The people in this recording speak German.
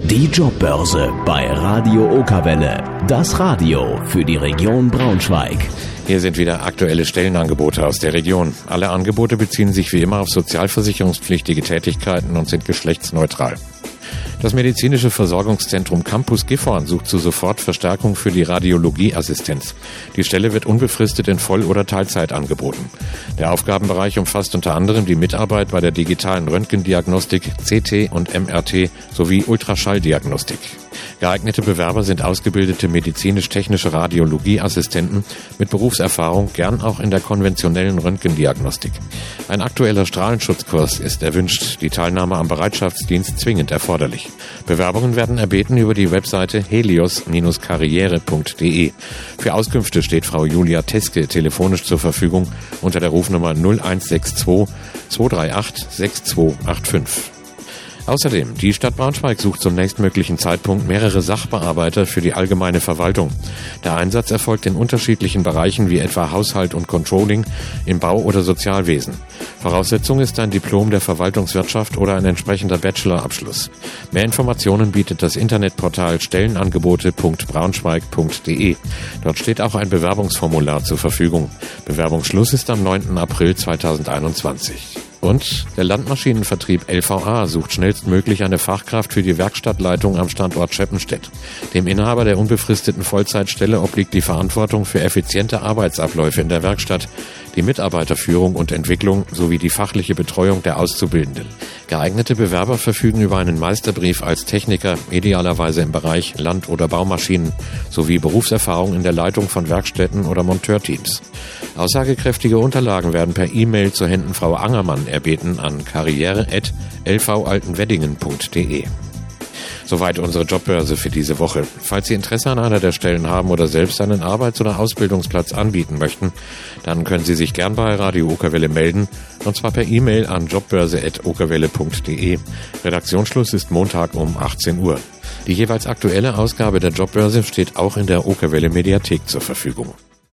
Die Jobbörse bei Radio Okerwelle. Das Radio für die Region Braunschweig. Hier sind wieder aktuelle Stellenangebote aus der Region. Alle Angebote beziehen sich wie immer auf sozialversicherungspflichtige Tätigkeiten und sind geschlechtsneutral. Das medizinische Versorgungszentrum Campus Gifhorn sucht zu sofort Verstärkung für die Radiologieassistenz. Die Stelle wird unbefristet in Voll- oder Teilzeit angeboten. Der Aufgabenbereich umfasst unter anderem die Mitarbeit bei der digitalen Röntgendiagnostik, CT und MRT sowie Ultraschalldiagnostik. Geeignete Bewerber sind ausgebildete medizinisch-technische Radiologieassistenten mit Berufserfahrung, gern auch in der konventionellen Röntgendiagnostik. Ein aktueller Strahlenschutzkurs ist erwünscht, die Teilnahme am Bereitschaftsdienst zwingend erforderlich. Bewerbungen werden erbeten über die Webseite helios-karriere.de. Für Auskünfte steht Frau Julia Teske telefonisch zur Verfügung unter der Rufnummer 0162 238 6285. Außerdem, die Stadt Braunschweig sucht zum nächstmöglichen Zeitpunkt mehrere Sachbearbeiter für die allgemeine Verwaltung. Der Einsatz erfolgt in unterschiedlichen Bereichen wie etwa Haushalt und Controlling, im Bau- oder Sozialwesen. Voraussetzung ist ein Diplom der Verwaltungswirtschaft oder ein entsprechender Bachelorabschluss. Mehr Informationen bietet das Internetportal stellenangebote.braunschweig.de. Dort steht auch ein Bewerbungsformular zur Verfügung. Bewerbungsschluss ist am 9. April 2021. Und der Landmaschinenvertrieb LVA sucht schnellstmöglich eine Fachkraft für die Werkstattleitung am Standort Scheppenstedt. Dem Inhaber der unbefristeten Vollzeitstelle obliegt die Verantwortung für effiziente Arbeitsabläufe in der Werkstatt, die Mitarbeiterführung und Entwicklung sowie die fachliche Betreuung der Auszubildenden. Geeignete Bewerber verfügen über einen Meisterbrief als Techniker, idealerweise im Bereich Land- oder Baumaschinen, sowie Berufserfahrung in der Leitung von Werkstätten oder Monteurteams. Aussagekräftige Unterlagen werden per E-Mail zu Händen Frau Angermann erbeten an karriere@lvaltenweddingen.de. Soweit unsere Jobbörse für diese Woche. Falls Sie Interesse an einer der Stellen haben oder selbst einen Arbeits- oder Ausbildungsplatz anbieten möchten, dann können Sie sich gern bei Radio Okerwelle melden, und zwar per E-Mail an jobbörse@okerwelle.de. Redaktionsschluss ist Montag um 18 Uhr. Die jeweils aktuelle Ausgabe der Jobbörse steht auch in der Okerwelle Mediathek zur Verfügung.